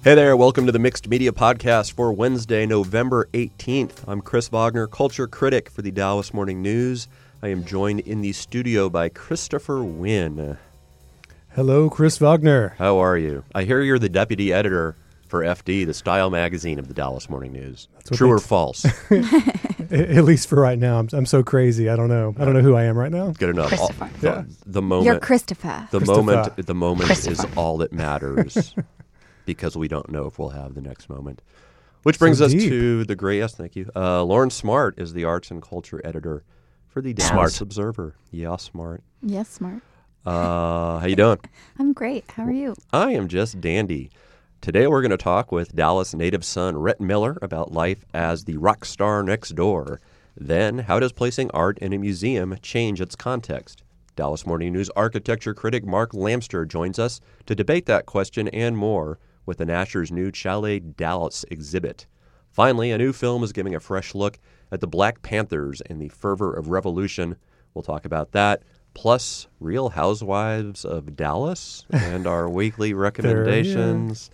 Hey there, welcome to the Mixed Media Podcast for Wednesday, November 18th. I'm Chris Wagner, culture critic for the Dallas Morning News. I am joined in the studio by Christopher Wynn. Hello, Chris Wagner. How are you? I hear you're the deputy editor for FD, the style magazine of the Dallas Morning News. True or false? At least for right now. I'm so crazy. I don't know. I don't know who I am right now. Good enough. Christopher. The moment. You're Christopher. The moment is all that matters. Because we don't know if we'll have the next moment. Which brings us to the great, yes, thank you. Lauren Smart is the arts and culture editor for the Dallas Observer. Yeah, smart. Yes, smart. How you doing? I'm great. How are you? I am just dandy. Today we're going to talk with Dallas native son Rhett Miller about life as the rock star next door. Then, how does placing art in a museum change its context? Dallas Morning News architecture critic Mark Lamster joins us to debate that question and more with the Nasher's new Chalet Dallas exhibit. Finally, a new film is giving a fresh look at the Black Panthers and the fervor of revolution. We'll talk about that, plus Real Housewives of Dallas and our weekly recommendations.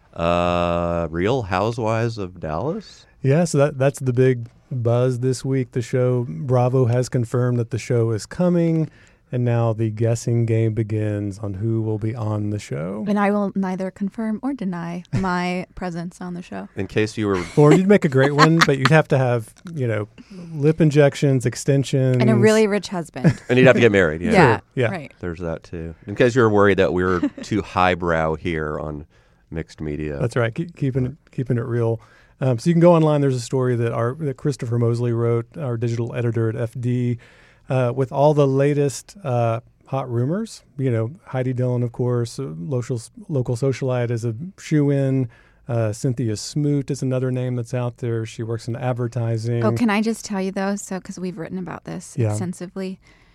Real Housewives of Dallas? Yeah, so that's the big buzz this week. The show, Bravo has confirmed that the show is coming. And now the guessing game begins on who will be on the show. And I will neither confirm or deny my presence on the show. In case you were... Or you'd make a great one, but you'd have to have, lip injections, extensions. And a really rich husband. And you'd have to get married. Yeah. Yeah, yeah. Right. There's that, too. In case you were worried that we were too highbrow here on Mixed Media. That's right. Keeping it real. So you can go online. There's a story that Christopher Mosley wrote, our digital editor at FD, with all the latest hot rumors. Heidi Dillon, of course, local socialite is a shoo-in. Cynthia Smoot is another name that's out there. She works in advertising. Oh, can I just tell you, though, because we've written about this extensively.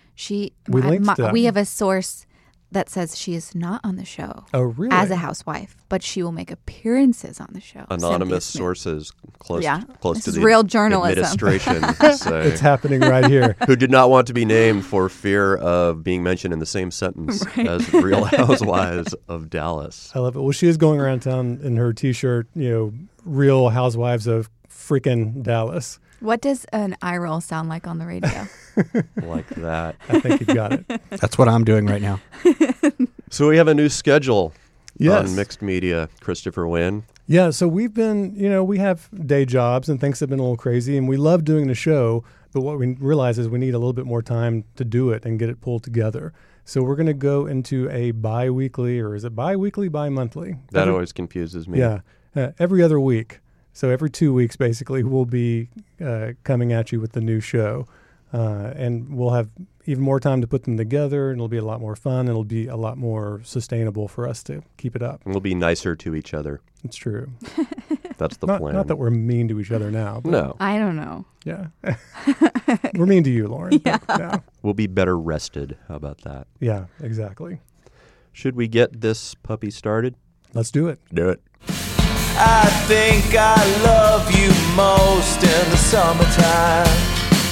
We have a source that says she is not on the show as a housewife, but she will make appearances on the show. Anonymous sources close to the real journalism. Administration. It's happening right here. Who did not want to be named for fear of being mentioned in the same sentence as Real Housewives of Dallas. I love it. Well, she is going around town in her T-shirt, Real Housewives of freaking Dallas. What does an eye roll sound like on the radio? Like that. I think you got it. That's what I'm doing right now. So we have a new schedule on Mixed Media, Christopher Wynn. Yeah, so we've been, we have day jobs and things have been a little crazy, and we love doing the show, but what we realize is we need a little bit more time to do it and get it pulled together. So we're going to go into a bi-weekly, or is it bi-weekly, bi-monthly? That always confuses me. Yeah, every other week. So every 2 weeks, basically, we'll be coming at you with the new show. And we'll have even more time to put them together, and it'll be a lot more fun. It'll be a lot more sustainable for us to keep it up. And we'll be nicer to each other. It's true. That's the plan. Not that we're mean to each other now. But no. I don't know. Yeah. We're mean to you, Lauren. Yeah. No. We'll be better rested. How about that? Yeah, exactly. Should we get this puppy started? Let's do it. Do it. I think I love you most in the summertime.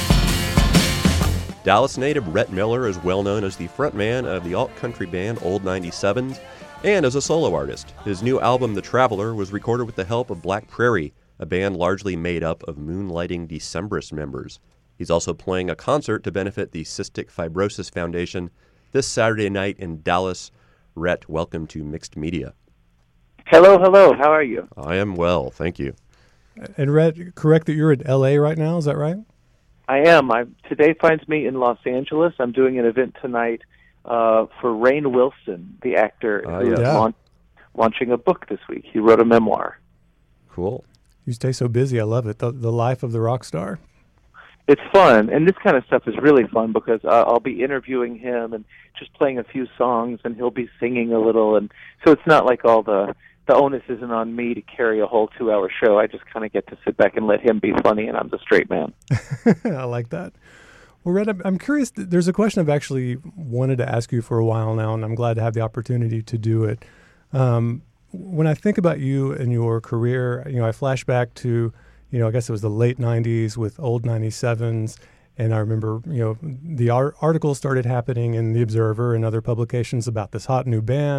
Dallas native Rhett Miller is well known as the frontman of the alt-country band Old 97s and as a solo artist. His new album, The Traveler, was recorded with the help of Black Prairie, a band largely made up of moonlighting Decemberist members. He's also playing a concert to benefit the Cystic Fibrosis Foundation this Saturday night in Dallas. Rhett, welcome to Mixed Media. Hello. How are you? I am well, thank you. And Rhett, correct that you're in L.A. right now, is that right? I am. Today finds me in Los Angeles. I'm doing an event tonight for Rainn Wilson, the actor who's launching a book this week. He wrote a memoir. Cool. You stay so busy. I love it. The life of the rock star. It's fun, and this kind of stuff is really fun because I'll be interviewing him and just playing a few songs, and he'll be singing a little, and so it's not like all the onus isn't on me to carry a whole 2-hour show. I just kind of get to sit back and let him be funny, and I'm the straight man. I like that. Well, Rhett, I'm curious. There's a question I've actually wanted to ask you for a while now, and I'm glad to have the opportunity to do it. When I think about you and your career, I flash back to, I guess it was the late 90s with Old 97s. And I remember, the articles started happening in The Observer and other publications about this hot new band.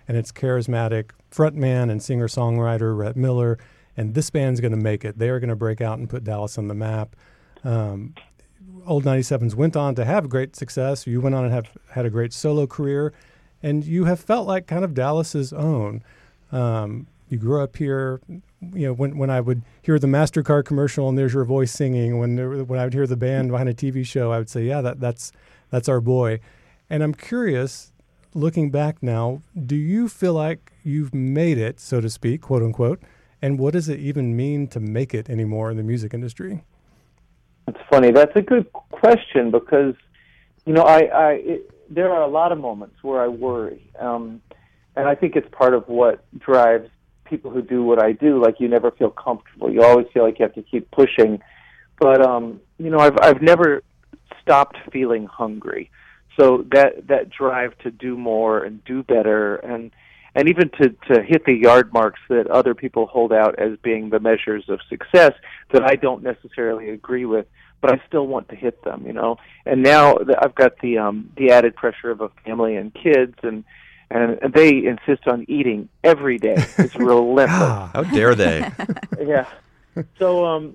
and it's charismatic frontman and singer-songwriter Rhett Miller, and this band's going to make it. They are going to break out and put Dallas on the map. Old 97s went on to have great success. You went on and have had a great solo career, and you have felt like kind of Dallas's own. You grew up here. You know, when I would hear the MasterCard commercial and there's your voice singing, when I would hear the band behind a TV show, I would say, yeah, that's our boy. And I'm curious, looking back now, do you feel like you've made it, so to speak, quote unquote, and what does it even mean to make it anymore in the music industry? It's funny. That's a good question because, you know, there are a lot of moments where I worry, and I think it's part of what drives people who do what I do. Like, you never feel comfortable. You always feel like you have to keep pushing. But you know, I've never stopped feeling hungry. So that drive to do more and do better, and even to hit the yard marks that other people hold out as being the measures of success that I don't necessarily agree with, but I still want to hit them, you know. And now I've got the added pressure of a family and kids, and they insist on eating every day. It's relentless. How dare they? Yeah. So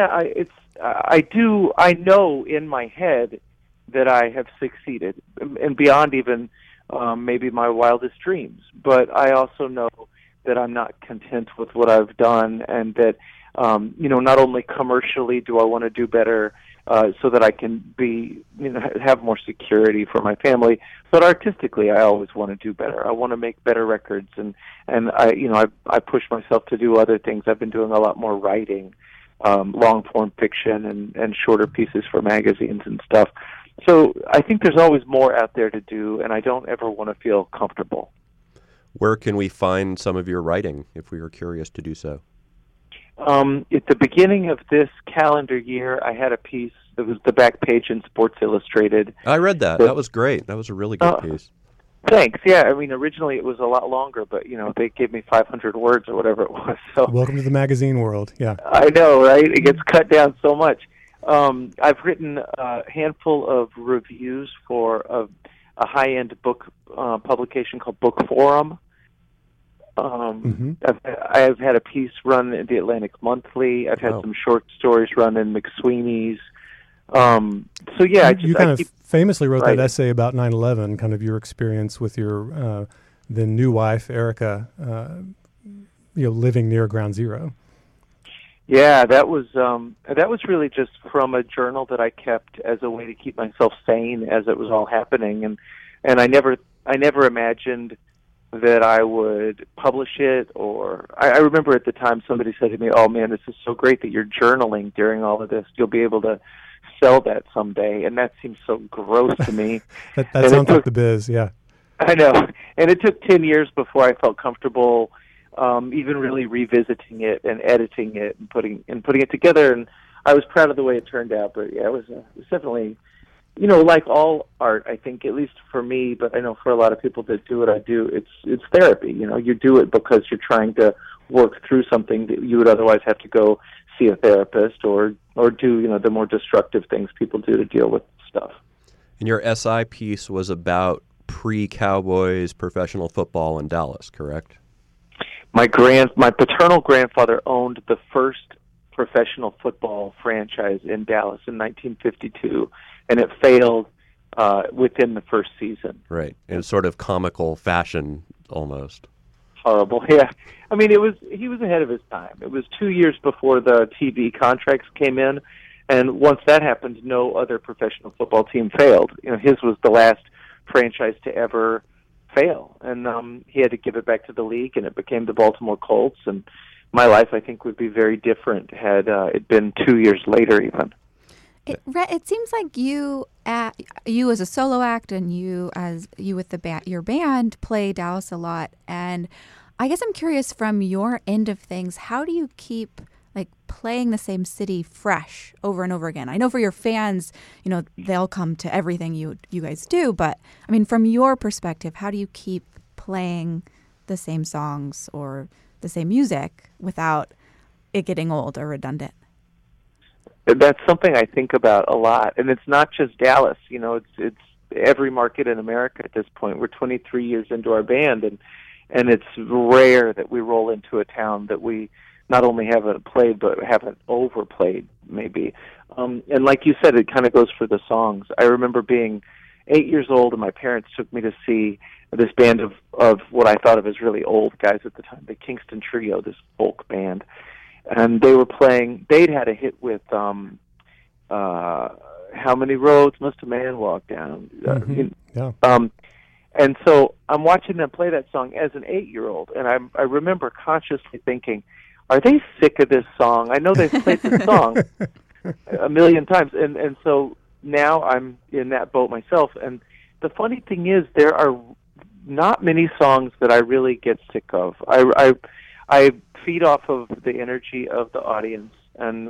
I know in my head that I have succeeded, and beyond even maybe my wildest dreams. But I also know that I'm not content with what I've done, and that you know, not only commercially do I want to do better so that I can be, you know, have more security for my family, but artistically I always want to do better. I want to make better records, and I push myself to do other things. I've been doing a lot more writing, long form fiction and shorter pieces for magazines and stuff. So I think there's always more out there to do, and I don't ever want to feel comfortable. Where can we find some of your writing if we were curious to do so? At the beginning of this calendar year, I had a piece that was the back page in Sports Illustrated. I read that. That was great. That was a really good piece. Thanks. Yeah, I mean, originally it was a lot longer, but, you know, they gave me 500 words or whatever it was. So welcome to the magazine world. Yeah. I know, right? It gets cut down so much. I've written a handful of reviews for a high-end book publication called Book Forum. I've had a piece run in the Atlantic Monthly. I've had some short stories run in McSweeney's. So yeah, you kind of famously wrote that essay about 9/11, kind of your experience with your then new wife Erica, you know, living near Ground Zero. Yeah, that was really just from a journal that I kept as a way to keep myself sane as it was all happening, and I never imagined that I would publish it. Or I remember at the time somebody said to me, "Oh man, this is so great that you're journaling during all of this. You'll be able to sell that someday." And that seems so gross to me. that sounds like the biz, yeah. I know, and it took 10 years before I felt comfortable even really revisiting it and editing it and putting it together. And I was proud of the way it turned out. But yeah, it was definitely, you know, like all art, I think, at least for me, but I know for a lot of people that do what I do, it's therapy. You know, you do it because you're trying to work through something that you would otherwise have to go see a therapist or do, you know, the more destructive things people do to deal with stuff. And your SI piece was about pre-Cowboys professional football in Dallas, correct? My paternal grandfather owned the first professional football franchise in Dallas in 1952, and it failed within the first season. Right, in sort of comical fashion almost. Horrible, yeah. I mean, he was ahead of his time. It was 2 years before the TV contracts came in, and once that happened, no other professional football team failed. You know, his was the last franchise to ever fail, and he had to give it back to the league, and it became the Baltimore Colts. And my life, I think, would be very different had it been 2 years later even. It seems like you as a solo act and you with your band play Dallas a lot. And I guess I'm curious, from your end of things, how do you keep like playing the same city fresh over and over again? I know for your fans, you know, they'll come to everything you guys do, but I mean, from your perspective, how do you keep playing the same songs or the same music without it getting old or redundant? That's something I think about a lot, and it's not just Dallas. You know, it's every market in America at this point. We're 23 years into our band, and it's rare that we roll into a town that we not only haven't played but haven't overplayed, maybe. And like you said, it kind of goes for the songs. I remember being 8 years old, and my parents took me to see this band of what I thought of as really old guys at the time, the Kingston Trio, this folk band. And they were playing, they'd had a hit with How Many Roads Must a Man Walk Down? Yeah. And so I'm watching them play that song as an 8-year-old, and I remember consciously thinking, are they sick of this song? I know they've played this song a million times, and so now I'm in that boat myself. And the funny thing is, there are not many songs that I really get sick of. I feed off of the energy of the audience, and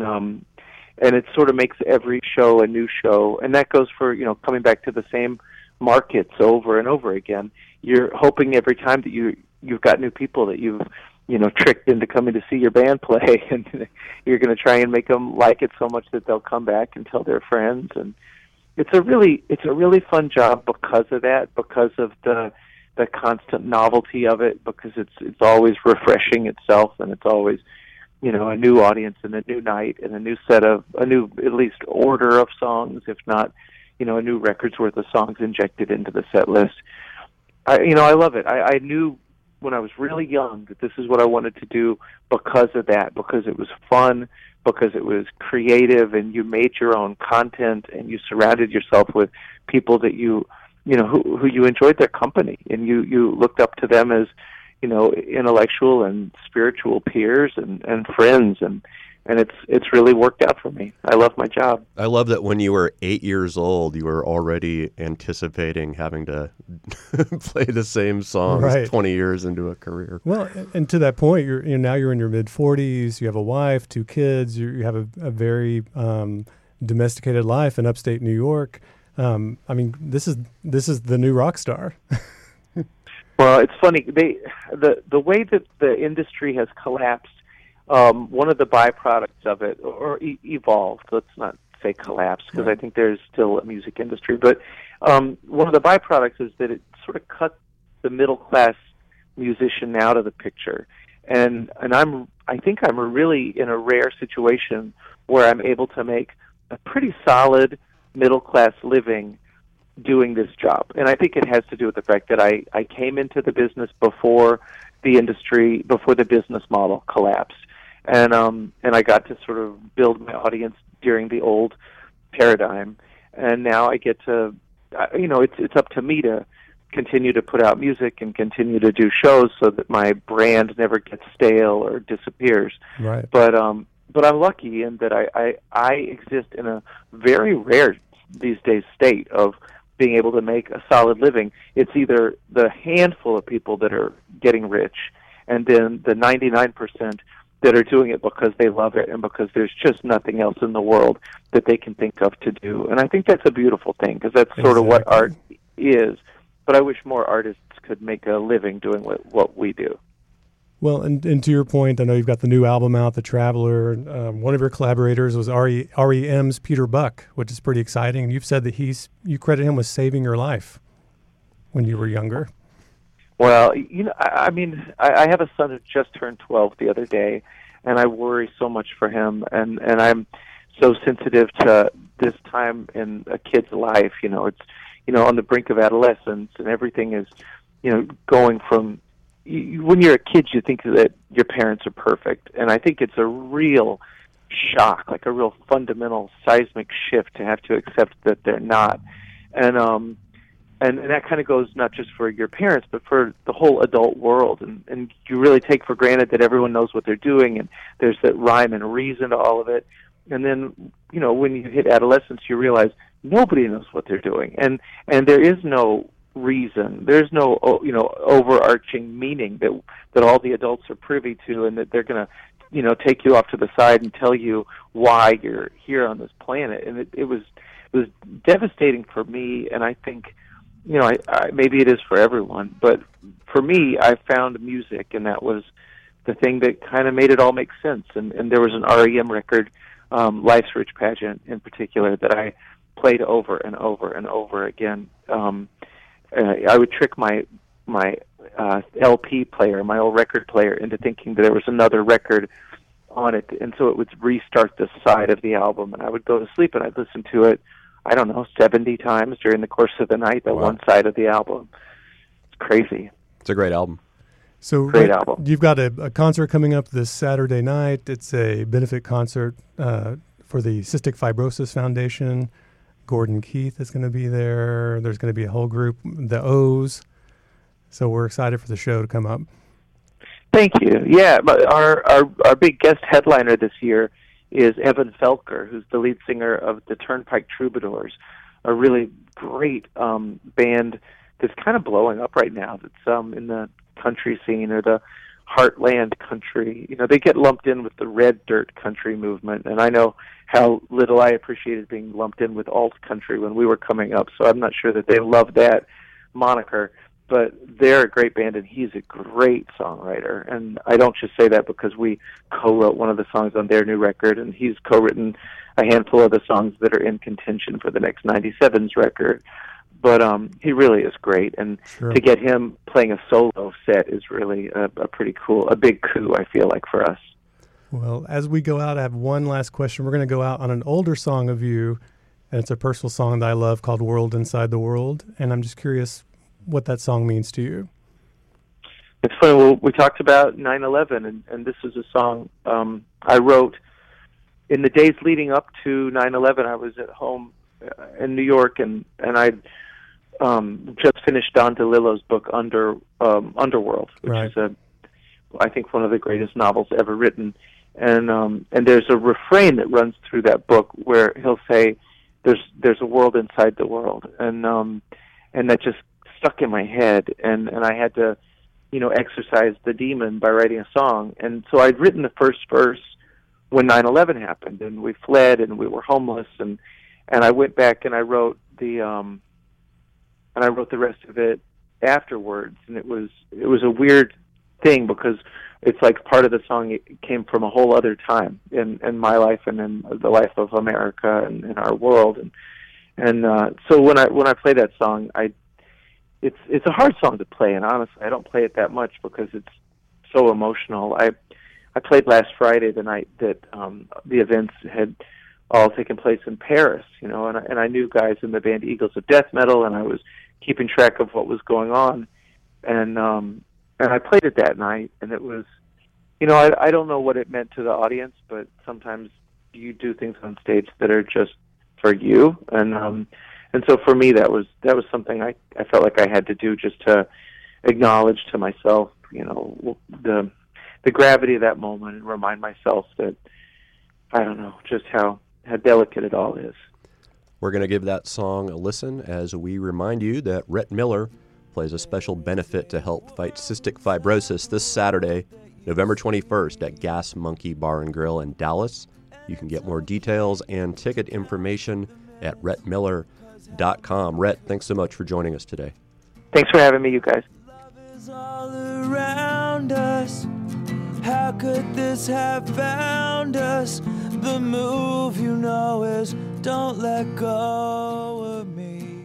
it sort of makes every show a new show, and that goes for coming back to the same markets over and over again. You're hoping every time that you've got new people that you've tricked into coming to see your band play, and you're going to try and make them like it so much that they'll come back and tell their friends. And it's a really fun job because of that, because of the constant novelty of it, because it's always refreshing itself, and it's always a new audience and a new night and a new at least order of songs, if not a new record's worth of songs injected into the set list. I love it. I knew when I was really young that this is what I wanted to do because of that, because it was fun, because it was creative, and you made your own content, and you surrounded yourself with people that who you enjoyed their company, and you looked up to them as intellectual and spiritual peers and friends, and it's really worked out for me. I love my job. I love that when you were 8 years old, you were already anticipating having to play the same songs Right. 20 years into a career. Well, and to that point, now you're in your mid-40s. You have a wife, 2 kids. You have a very domesticated life in upstate New York. This is the new rock star. Well, it's funny. The way that the industry has collapsed, one of the byproducts of it, or evolved, let's not say collapsed, because I think there's still a music industry, but one of the byproducts is that it sort of cut the middle-class musician out of the picture. And I think I'm really in a rare situation where I'm able to make a pretty solid middle-class living doing this job. And I think it has to do with the fact that I came into the business before the business model collapsed. And I got to sort of build my audience during the old paradigm. And now I get to, it's up to me to continue to put out music and continue to do shows so that my brand never gets stale or disappears. Right. But I'm lucky in that I exist in a very rare these days state of being able to make a solid living. It's either the handful of people that are getting rich, and then the 99% that are doing it because they love it and because there's just nothing else in the world that they can think of to do. And I think that's a beautiful thing, because that's sort of what art is. But I wish more artists could make a living doing what we do. Well, and to your point, I know you've got the new album out, The Traveler. One of your collaborators was REM's Peter Buck, which is pretty exciting. And you've said that you credit him with saving your life when you were younger. Well, I have a son who just turned 12 the other day, and I worry so much for him, and I'm so sensitive to this time in a kid's life. It's on the brink of adolescence, and everything is going from. When you're a kid, you think that your parents are perfect, and I think it's a real shock, like a real fundamental seismic shift to have to accept that they're not. And that kind of goes not just for your parents, but for the whole adult world. And you really take for granted that everyone knows what they're doing, and there's that rhyme and reason to all of it. And then, when you hit adolescence, you realize nobody knows what they're doing, and there is no reason. There's no overarching meaning that all the adults are privy to, and that they're going to take you off to the side and tell you why you're here on this planet. And it was devastating for me, and I think maybe it is for everyone, but for me, I found music, and that was the thing that kind of made it all make sense. And there was an REM record, Life's Rich Pageant in particular, that I played over and over and over again. I would trick my LP player, my old record player, into thinking that there was another record on it, and so it would restart the side of the album, and I would go to sleep and I'd listen to it, I don't know, 70 times during the course of the night, that one side of the album. It's crazy. It's a great album. So Great album. You've got a concert coming up this Saturday night. It's a benefit concert for the Cystic Fibrosis Foundation. Gordon Keith is going to be there. There's going to be a whole group, the O's. So we're excited for the show to come up. Thank you. Yeah, but our big guest headliner this year is Evan Felker, who's the lead singer of the Turnpike Troubadours, a really great band that's kind of blowing up right now. That's in the country scene, or the heartland country. You know, they get lumped in with the red dirt country movement, and I know how little I appreciated being lumped in with alt country when we were coming up, so I'm not sure that they love that moniker. But they're a great band, and he's a great songwriter. And I don't just say that because we co-wrote one of the songs on their new record, and he's co-written a handful of the songs that are in contention for the next 97's record. But he really is great, and to get him playing a solo set is really a pretty cool, a big coup, I feel like, for us. Well, as we go out, I have one last question. We're going to go out on an older song of you, and it's a personal song that I love called World Inside the World, and I'm just curious what that song means to you. It's funny, well, we talked about 9/11, and this is a song I wrote in the days leading up to 9/11. I was at home in New York, and I'd just finished Don DeLillo's book Underworld, which is I think one of the greatest novels ever written. And there's a refrain that runs through that book where he'll say, "There's a world inside the world," and that just stuck in my head, and I had to, exercise the demon by writing a song. And so I'd written the first verse when 9/11 happened, and we fled, and we were homeless, and I went back and I wrote the rest of it afterwards, and it was a weird thing because it's like part of the song it came from a whole other time in my life and in the life of America and in our world, and so when I play that song, it's a hard song to play, and honestly, I don't play it that much because it's so emotional. I played last Friday, the night that the events had all taken place in Paris, and I knew guys in the band Eagles of Death Metal, and I was keeping track of what was going on, and I played it that night, and it was, I don't know what it meant to the audience, but sometimes you do things on stage that are just for you, and so for me, that was something I felt like I had to do, just to acknowledge to myself, the gravity of that moment, and remind myself that, I don't know, just how delicate it all is. We're going to give that song a listen as we remind you that Rhett Miller plays a special benefit to help fight cystic fibrosis this Saturday, November 21st at Gas Monkey Bar and Grill in Dallas. You can get more details and ticket information at rhettmiller.com. Rhett, thanks so much for joining us today. Thanks for having me, you guys. Love is all around us. How could this have found us? The move is don't let go of me.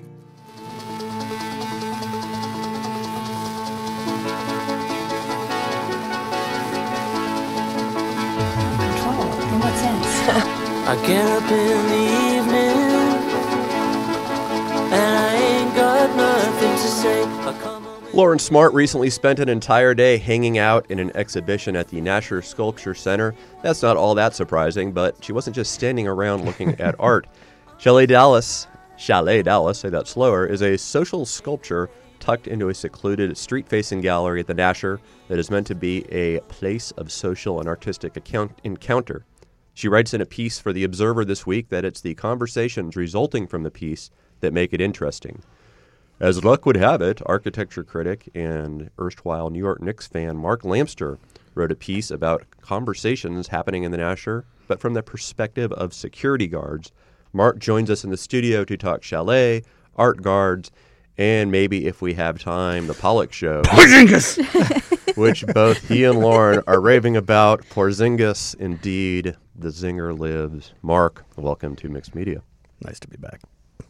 Control? In what sense? I get up in the evening and I ain't got nothing to say. Lauren Smart recently spent an entire day hanging out in an exhibition at the Nasher Sculpture Center. That's not all that surprising, but she wasn't just standing around looking at art. Chalet Dallas, say that slower, is a social sculpture tucked into a secluded street-facing gallery at the Nasher that is meant to be a place of social and artistic encounter. She writes in a piece for The Observer this week that it's the conversations resulting from the piece that make it interesting. As luck would have it, architecture critic and erstwhile New York Knicks fan Mark Lamster wrote a piece about conversations happening in the Nasher, but from the perspective of security guards. Mark joins us in the studio to talk Chalet, art guards, and maybe, if we have time, the Pollock Show. Porzingis! Which both he and Lauren are raving about. Porzingis, indeed, the zinger lives. Mark, welcome to Mixed Media. Nice to be back.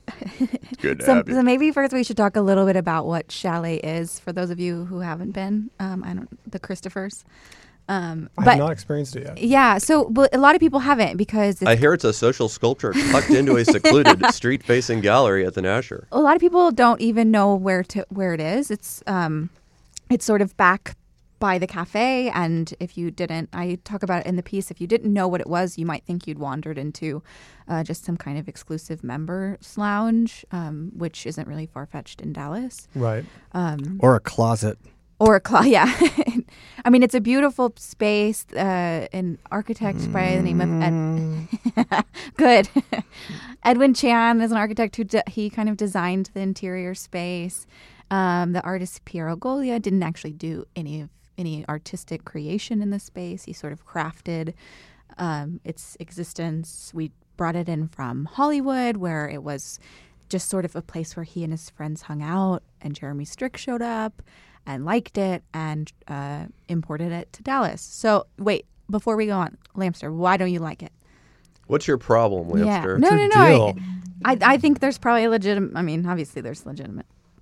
Good to So, have you. so maybe first we should talk a little bit about what Chalet is for those of you who haven't been. The Christophers. I have But not experienced it yet. yeah, but a lot of people haven't because I hear it's a social sculpture tucked into a secluded street-facing gallery at the Nasher. a lot of people don't even know where it is. It's sort of back by the cafe, and if you didn't, I talk about it in the piece. If you didn't know what it was, you might think you'd wandered into just some kind of exclusive members lounge, which isn't really far-fetched in Dallas. Right. Or a closet. Or yeah. I mean, it's a beautiful space, an architect by the name of Good. Edwin Chan is an architect who he kind of designed the interior space. The artist Piero Golia didn't actually do any artistic creation in the space. He sort of crafted its existence. We brought it in from Hollywood, where it was just sort of a place where he and his friends hung out, and Jeremy Strick showed up and liked it and imported it to Dallas. So wait, before we go on, Lamster, why don't you like it? What's your problem, Lamster? No, It's no, a no. deal. I think there's probably a legitimate. I mean, obviously there's legitimate.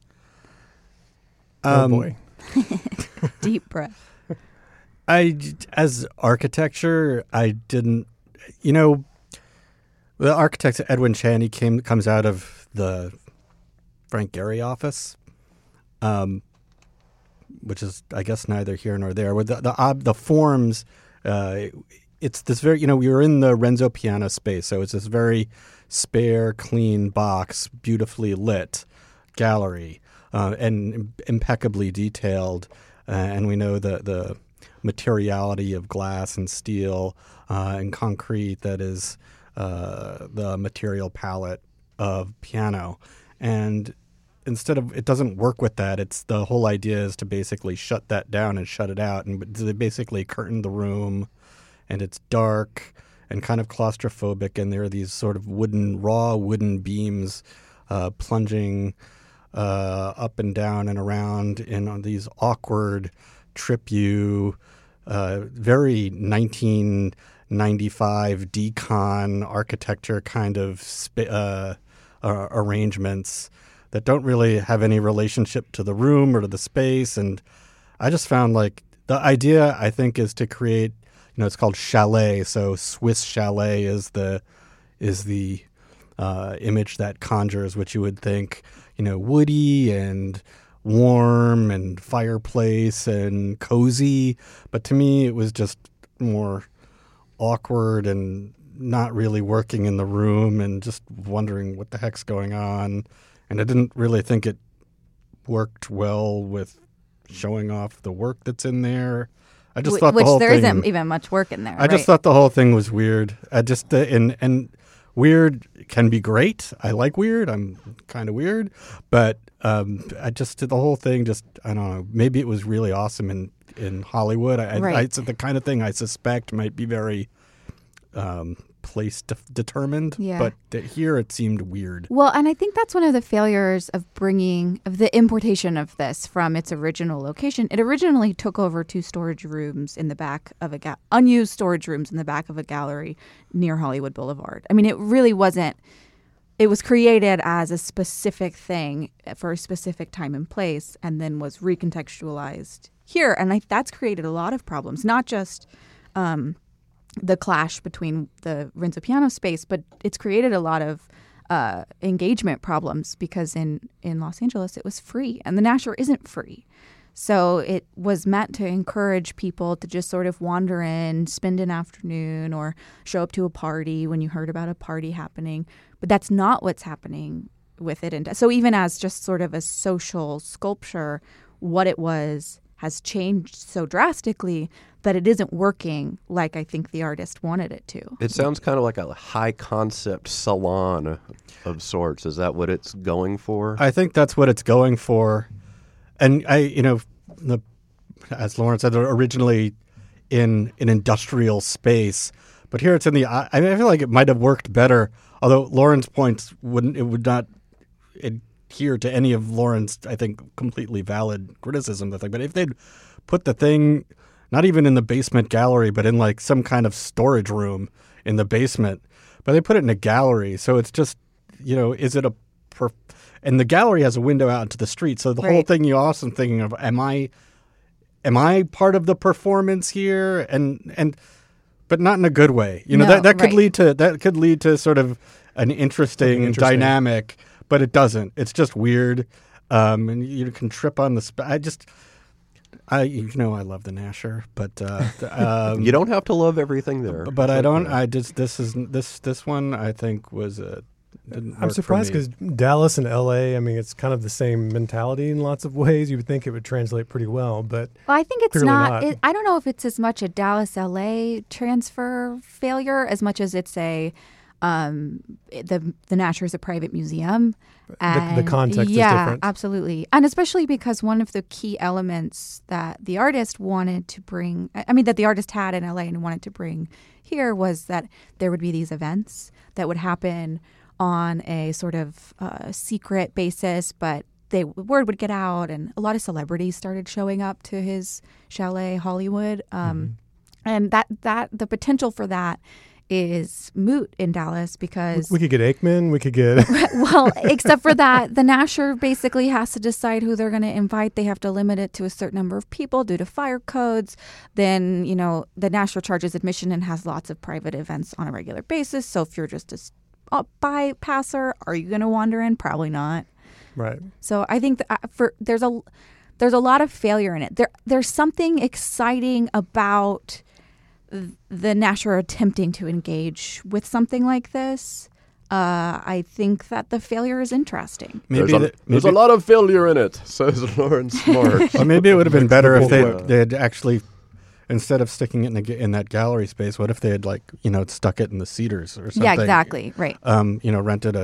Oh boy. Deep breath. As architecture, I didn't, the architect Edwin Chan, he comes out of the Frank Gehry office, which is, I guess, neither here nor there. With the forms, it's this very, we were in the Renzo Piano space, so it's this very spare, clean box, beautifully lit gallery, and impeccably detailed. And we know the materiality of glass and steel and concrete that is the material palette of piano. And instead of, it doesn't work with that. It's the whole idea is to basically shut that down and shut it out. And they basically curtain the room, and it's dark and kind of claustrophobic. And there are these sort of raw wooden beams plunging up and down and around in these awkward trip you, very 1995 decon architecture kind of arrangements that don't really have any relationship to the room or to the space. And I just found like the idea, I think, is to create, it's called chalet. So Swiss chalet is the image that conjures, which you would think, woody and warm and fireplace and cozy. But to me, it was just more awkward and not really working in the room and just wondering what the heck's going on. And I didn't really think it worked well with showing off the work that's in there. I just thought the whole thing... Which there isn't even much work in there, I just thought the whole thing was weird. And weird can be great. I like weird. I'm kind of weird. But the whole thing I don't know, maybe it was really awesome in Hollywood. It's the kind of thing I suspect might be very place determined. Yeah. But here it seemed weird. Well, and I think that's one of the failures of the importation of this from its original location. It originally took over two storage rooms in the back of unused storage rooms in the back of a gallery near Hollywood Boulevard. I mean, it really wasn't. It was created as a specific thing for a specific time and place, and then was recontextualized here. And that's created a lot of problems, not just the clash between the Renzo Piano space, but it's created a lot of engagement problems because in Los Angeles it was free, and the Nasher isn't free. So it was meant to encourage people to just sort of wander in, spend an afternoon, or show up to a party when you heard about a party happening. But that's not what's happening with it. And so even as just sort of a social sculpture, what it was has changed so drastically that it isn't working like I think the artist wanted it to. It sounds kind of like a high concept salon of sorts. Is that what it's going for? I think that's what it's going for. And as Lauren said, originally in an industrial space, but here it's in I feel like it might have worked better. Although Lauren's points would not adhere to any of Lauren's, I think, completely valid criticism of the thing. But if they'd put the thing, not even in the basement gallery, but in like some kind of storage room in the basement, but they put it in a gallery. So it's just, is it a and the gallery has a window out into the street. So the whole Right. thing, you're also thinking of, am I part of the performance here? And but not in a good way. You know, No, that could right. lead to sort of an interesting interesting. dynamic, but it doesn't. It's just weird. And you can trip on the I love the Nasher, but You don't have to love everything there. but I It's don't. okay. I just this one I think was didn't I'm work for surprised me. because Dallas and LA, I mean, it's kind of the same mentality in lots of ways. You would think it would translate pretty well, but Well, I think it's Clearly not. not. I don't know if it's as much a Dallas LA transfer failure as much as it's a the Nasher is a private museum. the context is yeah, different. absolutely, and especially because one of the key elements that the artist wanted to bring, that the artist had in LA and wanted to bring here, was that there would be these events that would happen on a sort of secret basis, but word would get out, and a lot of celebrities started showing up to his chalet, Hollywood, and that the potential for that is moot in Dallas because we could get Aikman, we could get well, except for that, the Nasher basically has to decide who they're going to invite. They have to limit it to a certain number of people due to fire codes. Then, the Nasher charges admission and has lots of private events on a regular basis. So if you're just a bypasser, are you going to wander in? Probably not. right. So I think that there's a lot of failure in it. There's something exciting about the Nasher attempting to engage with something like this. I think that the failure is interesting. There's a lot of failure in it, says Lauren Smart. Or maybe it would have been better if Yeah. they had actually, instead of sticking it in that gallery space, what if they had stuck it in the Cedars or something? Yeah, exactly. Right. Rented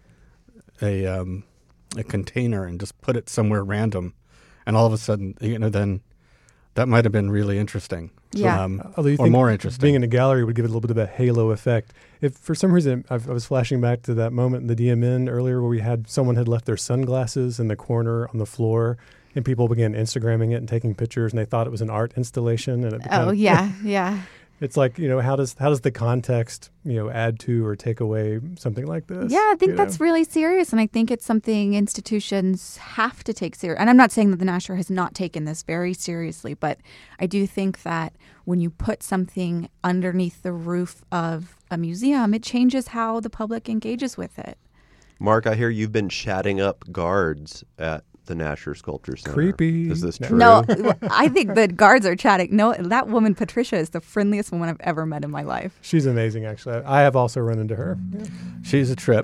a container and just put it somewhere random, and all of a sudden, then that might have been really interesting. Yeah. Although you or think more interesting. being in a gallery would give it a little bit of a halo effect. If for some reason I was flashing back to that moment in the DMN earlier where someone had left their sunglasses in the corner on the floor, and people began Instagramming it and taking pictures, and they thought it was an art installation. And it became, Yeah. it's like, how does the context add to or take away something like this? Yeah, I think that's really serious, and I think it's something institutions have to take serious. And I'm not saying that the Nasher has not taken this very seriously, but I do think that when you put something underneath the roof of a museum, it changes how the public engages with it. Mark, I hear you've been chatting up guards at the Nasher Sculpture Center. Creepy. Is this true? No, I think the guards are chatting. No, that woman, Patricia, is the friendliest woman I've ever met in my life. She's amazing, actually. I have also run into her. Yeah. She's a trip.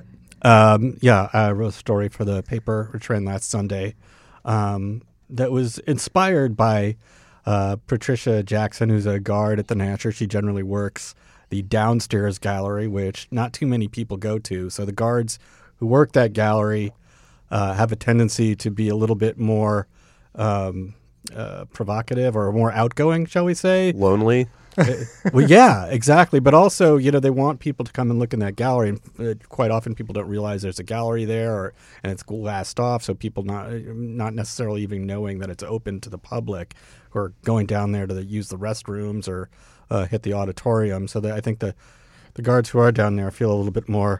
I wrote a story for the paper, which ran last Sunday, that was inspired by Patricia Jackson, who's a guard at the Nasher. She generally works the downstairs gallery, which not too many people go to. So the guards who work that gallery have a tendency to be a little bit more provocative or more outgoing, shall we say. Lonely? Well, yeah, exactly. But also, they want people to come and look in that gallery. And quite often people don't realize there's a gallery there and it's glassed off, so people not necessarily even knowing that it's open to the public or going down there to use the restrooms or hit the auditorium. So I think the guards who are down there feel a little bit more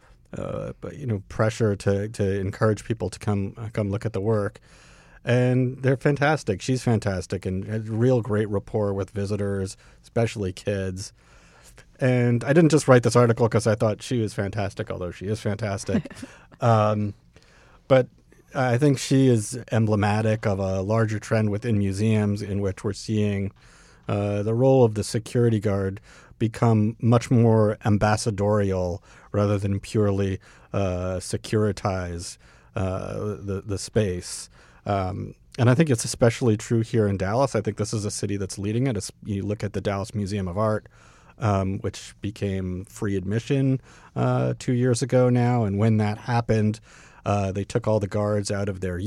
pressure to encourage people to come look at the work. And they're fantastic. She's fantastic and has real great rapport with visitors, especially kids. And I didn't just write this article because I thought she was fantastic, although she is fantastic. But I think she is emblematic of a larger trend within museums in which we're seeing the role of the security guard become much more ambassadorial rather than purely securitize the space. And I think it's especially true here in Dallas. I think this is a city that's leading it. You look at the Dallas Museum of Art, which became free admission 2 years ago now. And when that happened, they took all the guards out of their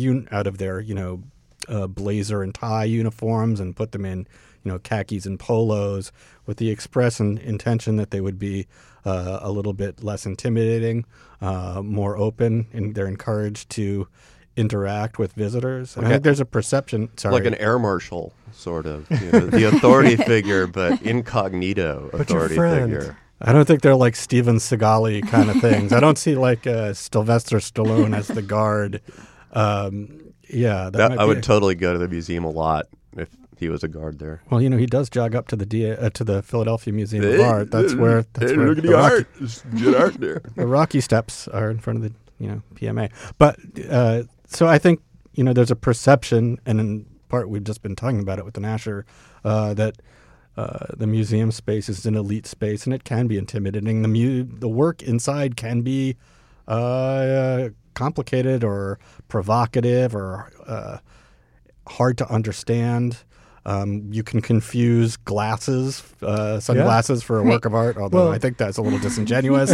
blazer and tie uniforms and put them in khakis and polos with the express intention that they would be a little bit less intimidating, more open, and they're encouraged to interact with visitors. And I think there's a perception. Sorry. Like an air marshal, sort of. The authority figure, but incognito But your authority friend. figure. I don't think they're like Steven Seagal kind of things. I don't see like Sylvester Stallone as the guard. Yeah, I would totally go to the museum a lot if he was a guard there. Well, he does jog up to the Philadelphia Museum of Art. That's where look at the art. There's good art there. The Rocky steps are in front of the PMA. But so I think there's a perception, and in part we've just been talking about it with the Nasher, that the museum space is an elite space, and it can be intimidating. The work inside can be complicated or provocative or hard to understand. You can confuse sunglasses for a work of art, although I think that's a little disingenuous.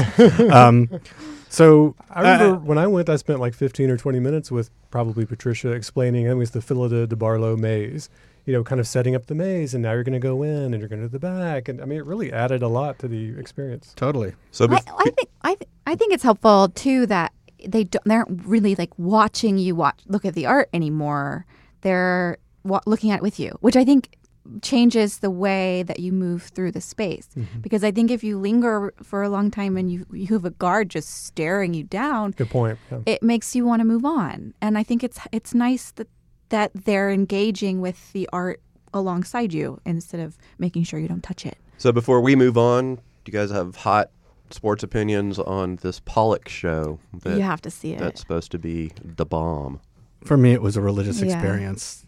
So I remember when I went, I spent like 15 or 20 minutes with probably Patricia explaining, it was the Philida de Barlow maze, kind of setting up the maze, and now you're going to go in and you're going to the back. And I mean, it really added a lot to the experience. Totally. So I think it's helpful too that they aren't really like watching you look at the art anymore. They're looking at it with you, which I think changes the way that you move through the space. Mm-hmm. Because I think if you linger for a long time and you have a guard just staring you down, good point. Yeah. It makes you want to move on. And I think it's nice that they're engaging with the art alongside you instead of making sure you don't touch it. So before we move on, do you guys have hot sports opinions on this Pollock show? You have to see it. That's supposed to be the bomb. For me, it was a religious experience.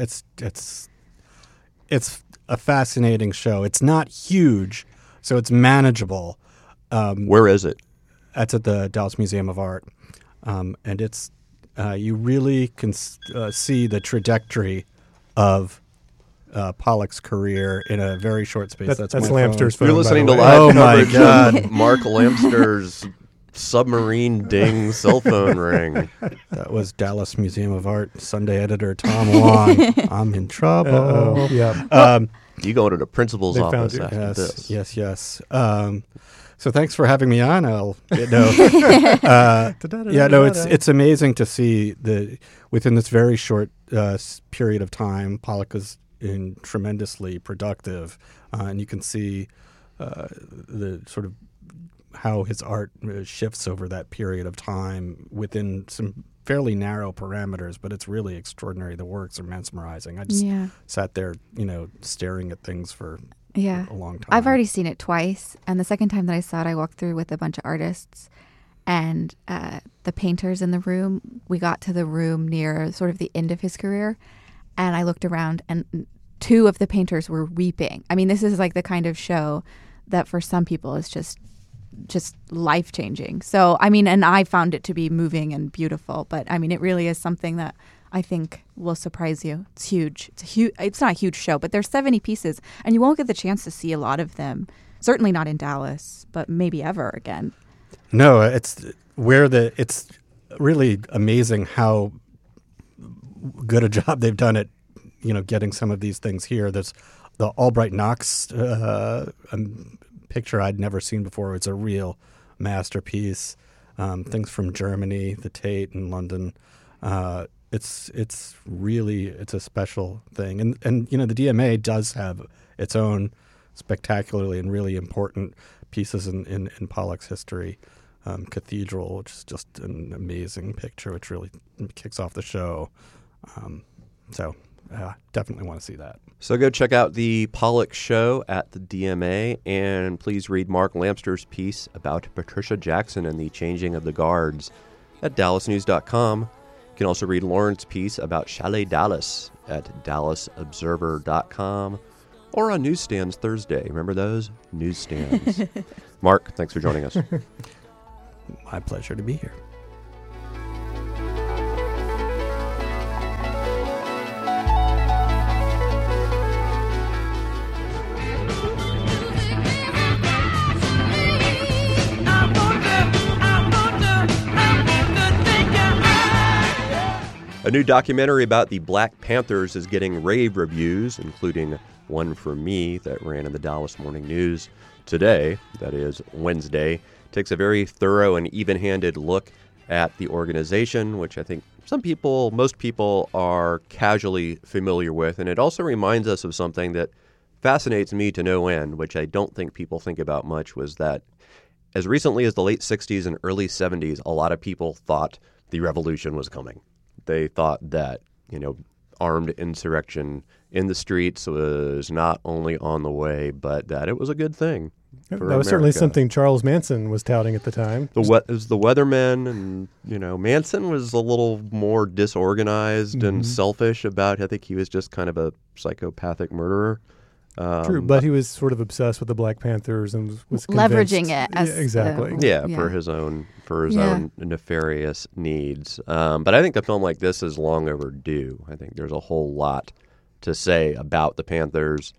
It's a fascinating show. It's not huge, so it's manageable. Where is it? That's at the Dallas Museum of Art, and it's you really can see the trajectory of Pollock's career in a very short space. That's Lamster's phone. You're listening to live coverage of Mark Lamster's submarine ding cell phone ring. That was Dallas Museum of Art Sunday editor Tom Wong. I'm in trouble. Yeah. You go into the principal's office after this. Yes. So thanks for having me on. It's amazing to see within this very short period of time, Pollock is tremendously productive, and you can see the sort of how his art shifts over that period of time within some fairly narrow parameters, but it's really extraordinary. The works are mesmerizing. I just sat there, staring at things for a long time. I've already seen it twice, and the second time that I saw it, I walked through with a bunch of artists and the painters in the room. We got to the room near sort of the end of his career, and I looked around, and two of the painters were weeping. I mean, this is like the kind of show that for some people is just life-changing. So, I mean, and I found it to be moving and beautiful, but I mean, it really is something that I think will surprise you. It's huge. It's not a huge show, but there's 70 pieces, and you won't get the chance to see a lot of them. Certainly not in Dallas, but maybe ever again. No, it's really amazing how good a job they've done at, getting some of these things here. There's the Albright Knox picture I'd never seen before. It's a real masterpiece. Things from Germany, the Tate in London. It's a special thing. And the DMA does have its own spectacularly and really important pieces in Pollock's history. Cathedral, which is just an amazing picture, which really kicks off the show. Definitely want to see that. So go check out the Pollock show at the DMA, and please read Mark Lamster's piece about Patricia Jackson and the changing of the guards at dallasnews.com. You can also read Lauren's piece about Chalet Dallas at dallasobserver.com or on newsstands Thursday. Remember those? Newsstands. Mark, thanks for joining us. My pleasure to be here. A new documentary about the Black Panthers is getting rave reviews, including one from me that ran in the Dallas Morning News today, that is Wednesday. Takes a very thorough and even-handed look at the organization, which I think most people are casually familiar with. And it also reminds us of something that fascinates me to no end, which I don't think people think about much, was that as recently as the late 60s and early 70s, a lot of people thought the revolution was coming. They thought that, armed insurrection in the streets was not only on the way, but that it was a good thing. That for was certainly America. something Charles Manson was touting at the time. It was the Weathermen, and Manson was a little more disorganized and selfish about. I think he was just kind of a psychopathic murderer. True, but he was sort of obsessed with the Black Panthers and was convinced, leveraging it as exactly. for his own nefarious needs. But I think a film like this is long overdue. I think there's a whole lot to say about the Panthers.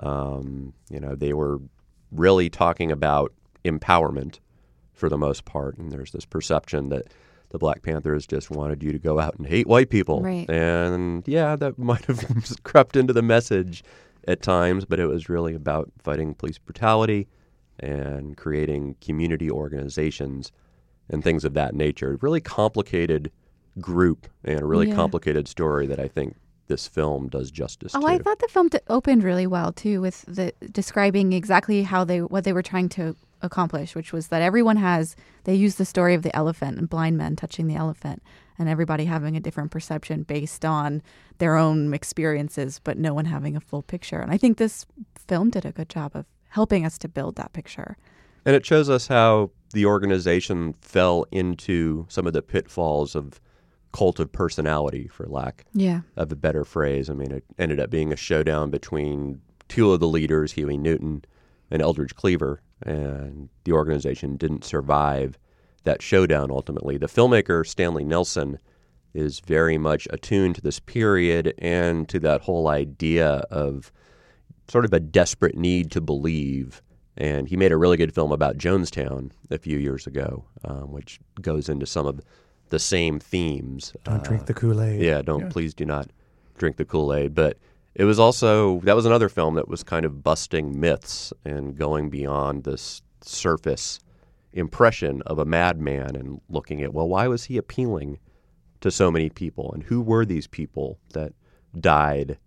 They were really talking about empowerment for the most part, and there's this perception that the Black Panthers just wanted you to go out and hate white people. Right. And that might have crept into the message at times, but it was really about fighting police brutality and creating community organizations and things of that nature. A really complicated group and a really complicated story that I think this film does justice to. I thought the film opened really well too, with describing exactly what they were trying to accomplish, which was that they use the story of the elephant and blind men touching the elephant, and everybody having a different perception based on their own experiences, but no one having a full picture. And I think this film did a good job of helping us to build that picture. And it shows us how the organization fell into some of the pitfalls of cult of personality, for lack of a better phrase. I mean, it ended up being a showdown between two of the leaders, Huey Newton and Eldridge Cleaver, and the organization didn't survive that showdown ultimately. The filmmaker, Stanley Nelson, is very much attuned to this period and to that whole idea of sort of a desperate need to believe. And he made a really good film about Jonestown a few years ago, which goes into some of the same themes. Don't drink the Kool-Aid. Yeah, please do not drink the Kool-Aid. But it was also, that was another film that was kind of busting myths and going beyond this surface impression of a madman and looking at, well, why was he appealing to so many people? And who were these people that died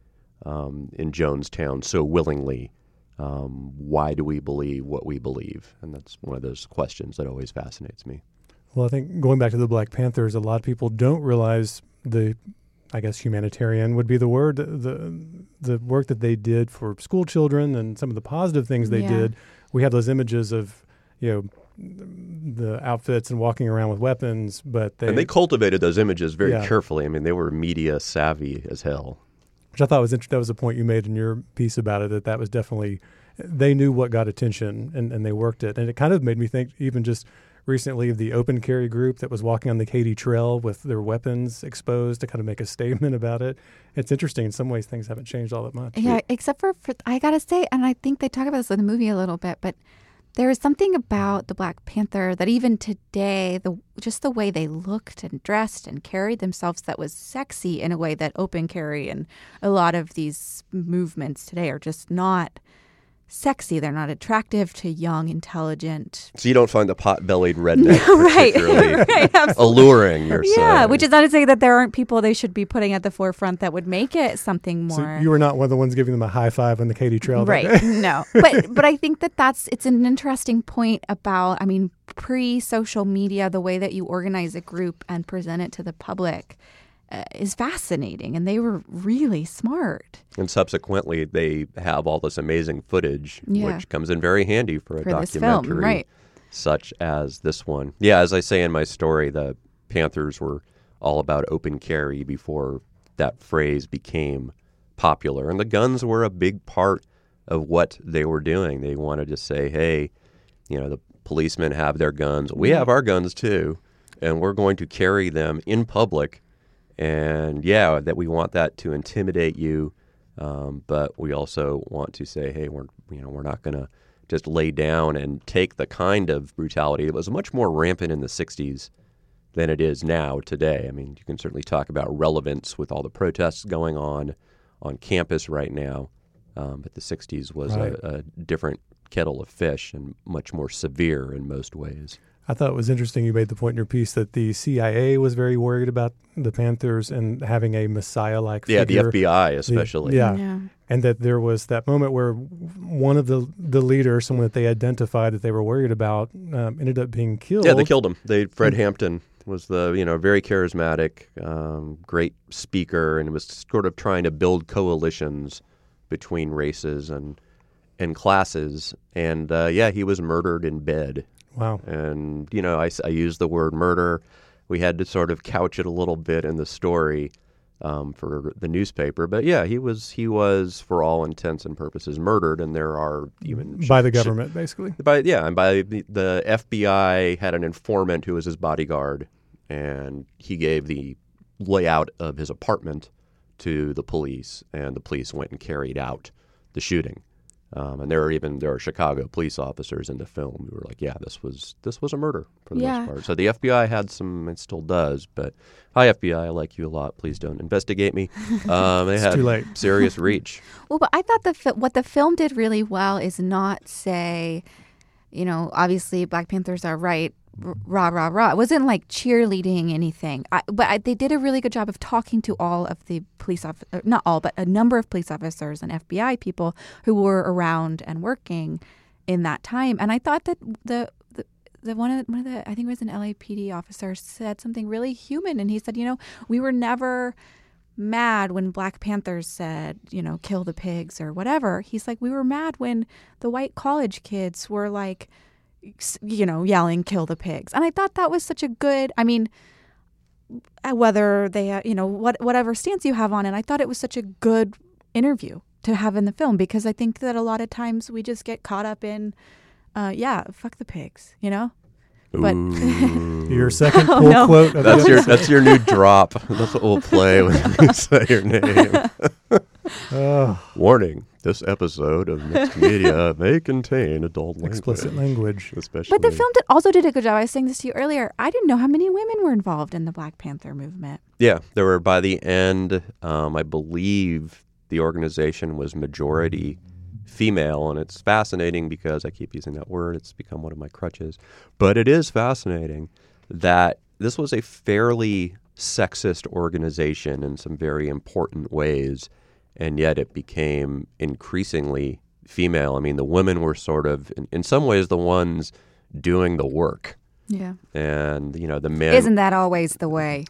in Jonestown so willingly? Why do we believe what we believe? And that's one of those questions that always fascinates me. Well, I think going back to the Black Panthers, a lot of people don't realize humanitarian would be the word, the work that they did for school children and some of the positive things they did. We have those images of, the outfits and walking around with weapons, but they cultivated those images very carefully. I mean, they were media savvy as hell. Which I thought was interesting. That was a point you made in your piece about it, that was definitely, they knew what got attention and they worked it. And it kind of made me think even just recently of the open carry group that was walking on the Katy Trail with their weapons exposed to kind of make a statement about it. It's interesting. In some ways, things haven't changed all that much. Yeah, except for I got to say, and I think they talk about this in the movie a little bit, but there is something about the Black Panther that even today, just the way they looked and dressed and carried themselves, that was sexy in a way that open carry and a lot of these movements today are just not sexy. They're not attractive to young, intelligent. So you don't find the pot-bellied redneck right, particularly alluring, you're saying. Yeah, which is not to say that there aren't people they should be putting at the forefront that would make it something more. So you were not one of the ones giving them a high five on the Katy Trail, right? No, but I think it's an interesting point about, pre-social media, the way that you organize a group and present it to the public is fascinating, and they were really smart. And subsequently, they have all this amazing footage, which comes in very handy for a documentary such as this one. Yeah, as I say in my story, the Panthers were all about open carry before that phrase became popular. And the guns were a big part of what they were doing. They wanted to say, hey, the policemen have their guns. We have our guns too, and we're going to carry them in public. And that we want that to intimidate you, but we also want to say, hey, we're not going to just lay down and take the kind of brutality that was much more rampant in the 60s than it is now today. I mean, you can certainly talk about relevance with all the protests going on campus right now, but the 60s was a different kettle of fish and much more severe in most ways. I thought it was interesting you made the point in your piece that the CIA was very worried about the Panthers and having a Messiah-like Yeah, the figure. FBI especially. Yeah. And that there was that moment where one of the leaders, someone that they identified that they were worried about, ended up being killed. Yeah, they killed him. Fred Hampton was the very charismatic, great speaker, and was sort of trying to build coalitions between races and classes. And he was murdered in bed. Wow. And I use the word murder. We had to sort of couch it a little bit in the story for the newspaper, but he was for all intents and purposes murdered, and there are even by the government, basically. And by the FBI had an informant who was his bodyguard, and he gave the layout of his apartment to the police, and the police went and carried out the shooting. And there are Chicago police officers in the film who were like, yeah, this was a murder for the most part. So the FBI had some, it still does, but hi FBI, I like you a lot. Please don't investigate me. They had too late. Serious reach. Well, but I thought what the film did really well is not say, obviously Black Panthers are right, rah, rah, rah. It wasn't like cheerleading anything. They did a really good job of talking to all of the police officers, not all, but a number of police officers and FBI people who were around and working in that time. And I thought that the one of the I think it was an LAPD officer said something really human, and he said, we were never mad when Black Panthers said, kill the pigs or whatever. He's like, we were mad when the white college kids were like, yelling, kill the pigs. And I thought that was such a good, whether they, whatever stance you have on it, I thought it was such a good interview to have in the film, because I think that a lot of times we just get caught up in, fuck the pigs, But your second pull quote. Of That's your new drop. That's what we'll play when you say your name. Warning: this episode of Mixed Media may contain adult language. Explicit language. Especially. But the film also did a good job. I was saying this to you earlier. I didn't know how many women were involved in the Black Panther movement. Yeah, there were, by the end, I believe the organization was majority female, and it's fascinating because I keep using that word. It's become one of my crutches. But it is fascinating that this was a fairly sexist organization in some very important ways, and yet it became increasingly female. The women were sort of, in some ways, the ones doing the work. Yeah. And, the men... Isn't that always the way?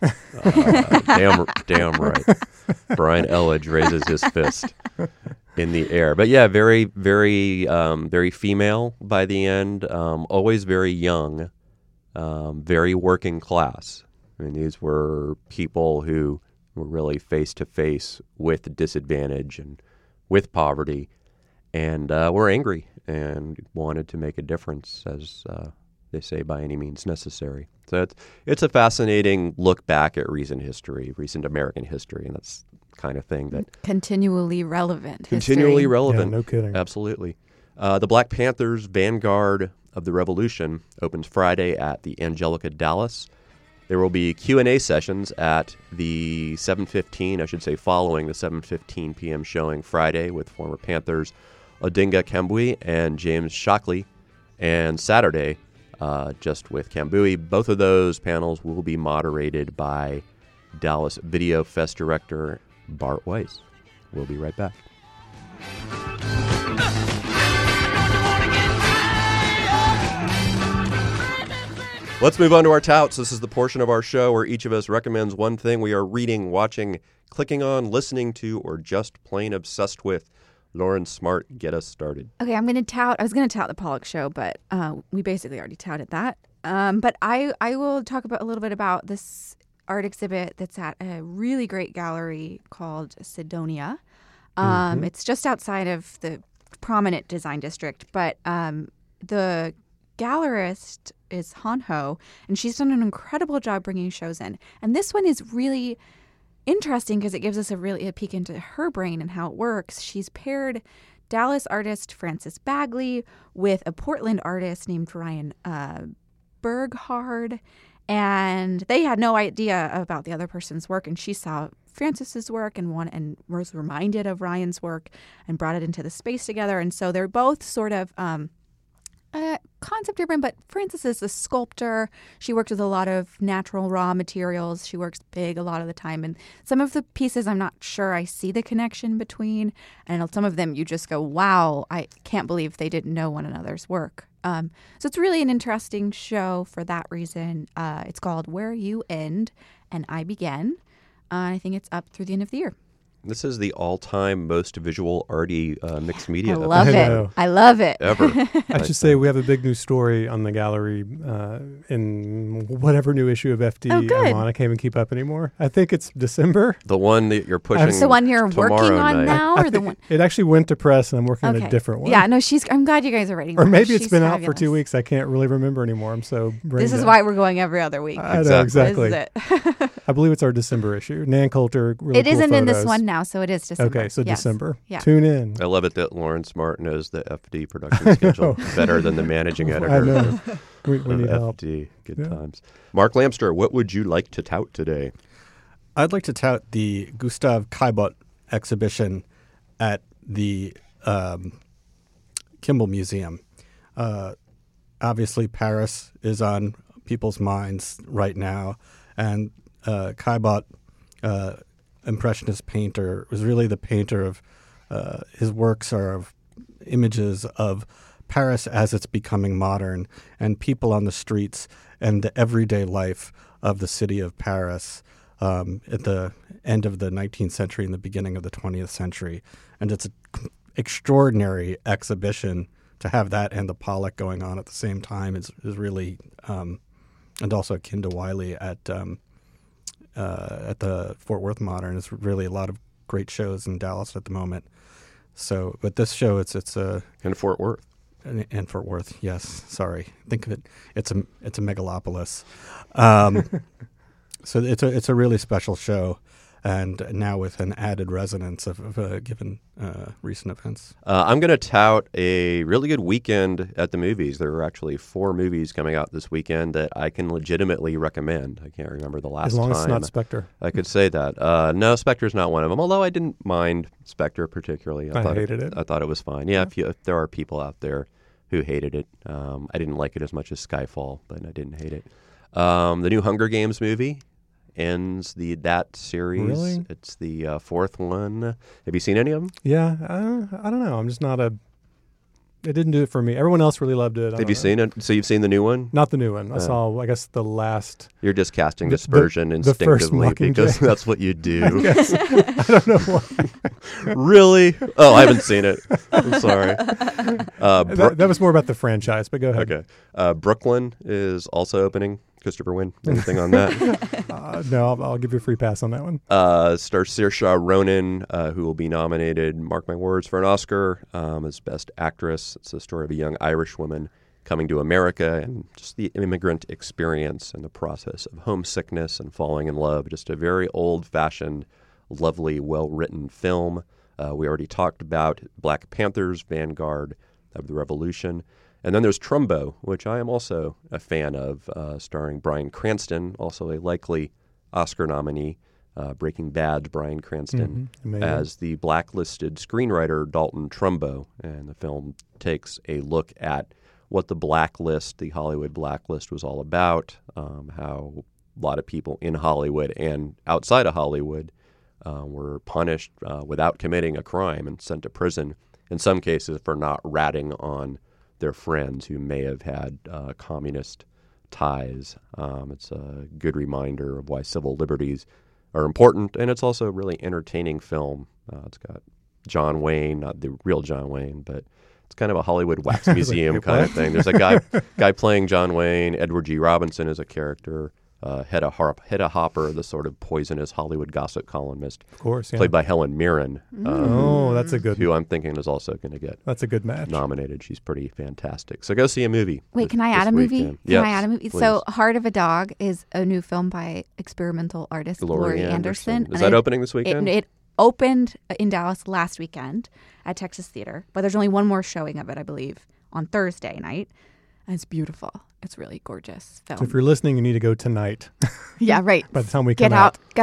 Damn right. Brian Elledge raises his fist in the air. But yeah, very, very, very female by the end. Always very young, very working class. These were people who were really face to face with disadvantage and with poverty, and were angry and wanted to make a difference, as they say, by any means necessary. So it's a fascinating look back at recent American history, and that's the kind of thing that continually relevant. Continually history. relevant. Yeah, no kidding. Absolutely. The Black Panthers Vanguard of the Revolution opens Friday at the Angelica Dallas. There will be Q&A sessions at the 7:15, following the 7:15 p.m. showing Friday with former Panthers Odinga Kambui and James Shockley, and Saturday just with Kambui. Both of those panels will be moderated by Dallas Video Fest director Bart Weiss. We'll be right back. Let's move on to our touts. This is the portion of our show where each of us recommends one thing we are reading, watching, clicking on, listening to, or just plain obsessed with. Lauren Smart, get us started. Okay, I was going to tout the Pollock show, but we basically already touted that. But I will talk a little bit about this art exhibit that's at a really great gallery called Sidonia. It's just outside of the prominent design district, but the gallerist is Han Ho, and she's done an incredible job bringing shows in. And this one is really interesting because it gives us a peek into her brain and how it works. She's paired Dallas artist Francis Bagley with a Portland artist named Ryan Berghard, and they had no idea about the other person's work, and she saw Francis's work and was reminded of Ryan's work and brought it into the space together. And so they're both sort of Concept driven, but Frances is a sculptor. She works with a lot of natural raw materials. She works big a lot of the time. And some of the pieces I'm not sure I see the connection between. And some of them you just go, wow, I can't believe they didn't know one another's work. So it's really an interesting show for that reason. It's called Where You End and I Begin. I think it's up through the end of the year. This is the all-time most visual arty mixed media I love I it. know. I love it. ever. I should say we have a big new story on the gallery in whatever new issue of FD Oh, good. I'm on. I can't even keep up anymore. I think it's December. The one that you're pushing. It's the one you're working tomorrow on night. now, or the one? It actually went to press, and I'm working on a different one. Yeah, no, I'm glad you guys are writing. Or more. maybe it's She's been out for fabulous. 2 weeks. I can't really remember anymore. I'm so brain This is dead. why we're going every other week. I know, exactly. This is it. I believe it's our December issue. Nan Coulter, really It cool isn't in this photos. one now, so it is December. Okay, so Yes. December. Yeah. Tune in. I love it that Lawrence Martin knows the FD production schedule better than the managing editor I know. of We need help. FD. Good Yeah. times. Mark Lamster, what would you like to tout today? I'd like to tout the Gustav Caillebotte exhibition at the Kimball Museum. Obviously, Paris is on people's minds right now, and Caillebotte, Impressionist painter, was really the painter of his works are of images of Paris as it's becoming modern, and people on the streets and the everyday life of the city of Paris at the end of the 19th century and the beginning of the 20th century. And it's an extraordinary exhibition to have that and the Pollock going on at the same time is really, and also Kinda Wiley at the Fort Worth Modern. It's really a lot of great shows in Dallas at the moment. So, but this show, it's In Fort Worth. and Fort Worth. Yes, sorry. Think of it. It's a megalopolis. So it's a really special show, and now with an added resonance of given recent events. I'm going to tout a really good weekend at the movies. There are actually 4 movies coming out this weekend that I can legitimately recommend. I can't remember the last As long time. as it's not Spectre. I could say that. No, Spectre's not one of them, although I didn't mind Spectre particularly. I hated it. I thought it was fine. Yeah, if there are people out there who hated it. I didn't like it as much as Skyfall, but I didn't hate it. The new Hunger Games movie ends that series. Really? It's the 4th one. Have you seen any of them? Yeah, I don't know. I'm just not it didn't do it for me. Everyone else really loved it. Have you seen it? So you've seen the new one? Not the new one. I saw, I guess, the last. You're just casting The- dispersion the first instinctively because Mockingjay. that's what you do. I don't know why. Really? Oh, I haven't seen it. I'm sorry. That was more about the franchise, but go ahead. Okay. Brooklyn is also opening. Christopher Wynn. Anything on that? No, I'll give you a free pass on that one. Stars Saoirse Ronan, who will be nominated, mark my words, for an Oscar as Best Actress. It's the story of a young Irish woman coming to America and just the immigrant experience and the process of homesickness and falling in love. Just a very old-fashioned, lovely, well-written film. We already talked about Black Panther's Vanguard of the Revolution. And then there's Trumbo, which I am also a fan of, starring Bryan Cranston, also a likely Oscar nominee. Breaking Bad's Bryan Cranston Amazing. as the blacklisted screenwriter Dalton Trumbo. And the film takes a look at what the blacklist, the Hollywood blacklist, was all about, how a lot of people in Hollywood and outside of Hollywood were punished without committing a crime and sent to prison, in some cases for not ratting on their friends who may have had communist ties. It's a good reminder of why civil liberties are important, and it's also a really entertaining film. It's got John Wayne, not the real John Wayne, but it's kind of a Hollywood wax museum kind of thing. There's a guy playing John Wayne. Edward G. Robinson is a character. Hedda Hopper, the sort of poisonous Hollywood gossip columnist, Of course, yeah. played by Helen Mirren, Oh, that's a good. who I'm thinking is also going to get That's a good match. nominated. She's pretty fantastic. So go see a movie. Wait, can I this add a movie? weekend. Can Yes, I add a movie? please. So, Heart of a Dog is a new film by experimental artist Laurie Anderson. Is that opening this weekend? It opened in Dallas last weekend at Texas Theater, but there's only one more showing of it, I believe, on Thursday night. And it's beautiful. It's really gorgeous film. So if you're listening, you need to go tonight. Yeah, right. By the time we Get come out, go.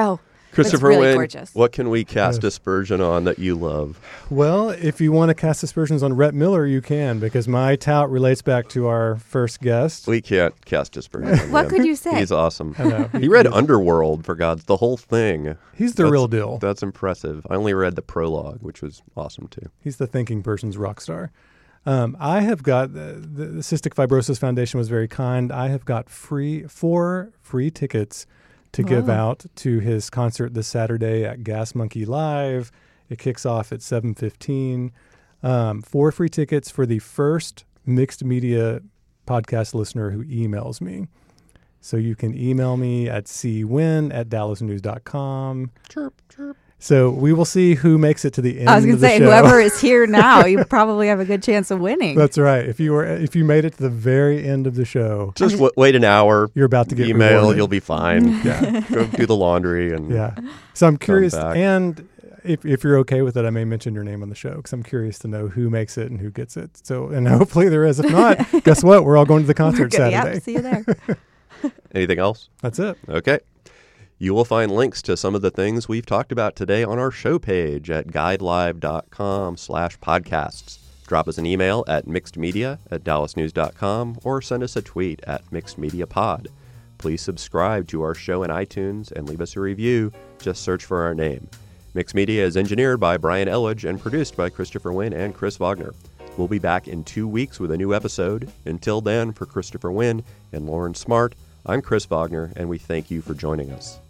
Christopher really Wynn, gorgeous. what can we cast aspersion on that you love? Well, if you want to cast aspersions on Rhett Miller, you can, because my tout relates back to our first guest. We can't cast aspersion on What him. could you say? He's awesome. I know. He read Underworld, for God's, the whole thing. He's the real deal. That's impressive. I only read the prologue, which was awesome, too. He's the thinking person's rock star. I have got the Cystic Fibrosis Foundation was very kind. I have got 4 free tickets to give out to his concert this Saturday at Gas Monkey Live. It kicks off at 7:15. 4 free tickets for the first Mixed Media podcast listener who emails me. So you can email me at cwin@dallasnews.com. Chirp, chirp. So we will see who makes it to the end I was of going the to say, show. whoever is here now, you probably have a good chance of winning. That's right. If you made it to the very end of the show, Just wait an hour. you're about to get Email, rewarded. you'll be fine. Yeah. Go do the laundry. And Yeah. So I'm curious, back. and if you're okay with it, I may mention your name on the show because I'm curious to know who makes it and who gets it. So, and hopefully there is. If not, guess what? We're all going to the concert Saturday. Yep, see you there. Anything else? That's it. Okay. You will find links to some of the things we've talked about today on our show page at guidelive.com/podcasts. Drop us an email at mixedmedia@dallasnews.com or send us a tweet at mixedmediapod. Please subscribe to our show in iTunes and leave us a review. Just search for our name. Mixed Media is engineered by Brian Elledge and produced by Christopher Wynn and Chris Wagner. We'll be back in 2 weeks with a new episode. Until then, for Christopher Wynn and Lauren Smart, I'm Chris Wagner, and we thank you for joining us.